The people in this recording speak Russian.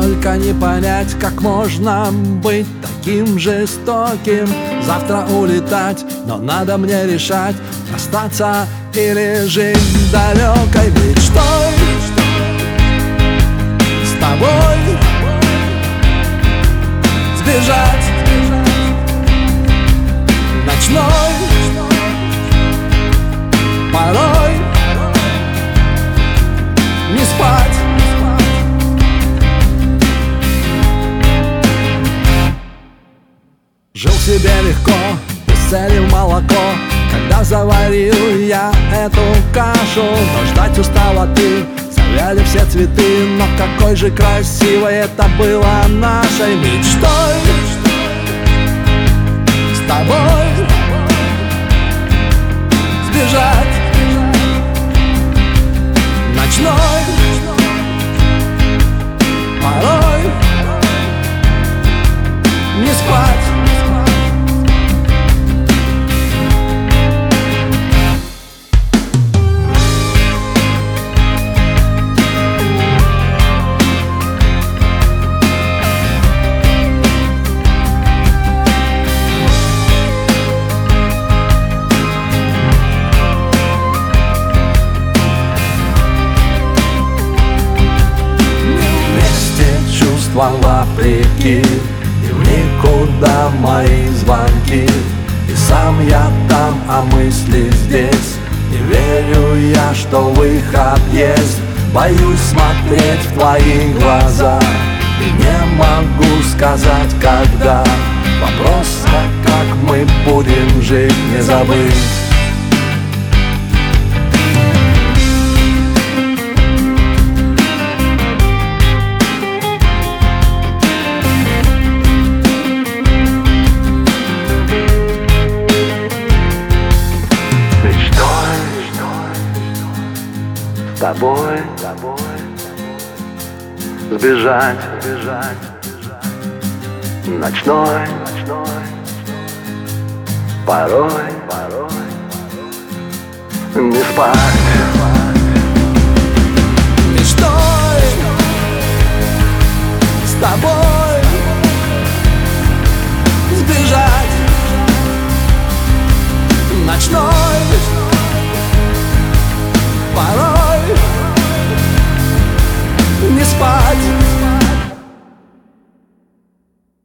только не понять, как можно быть таким жестоким. Завтра улетать, но надо мне решать, остаться или жить далекой мечтой. С тобой сбежать ночной порой, не спать. Жил себе легко, без цели в молоко, когда заварил я эту кашу. Но ждать устала ты, завяли все цветы, но какой же красивой это было нашей мечтой. С тобой сбежать ночной порой, не спать. Вопреки, и в никуда мои звонки, и сам я там, а мысли здесь. Не верю я, что выход есть. Боюсь смотреть в твои глаза и не могу сказать, когда. Вопрос, как мы будем жить, не забыть. С тобой сбежать ночной порой, не спать.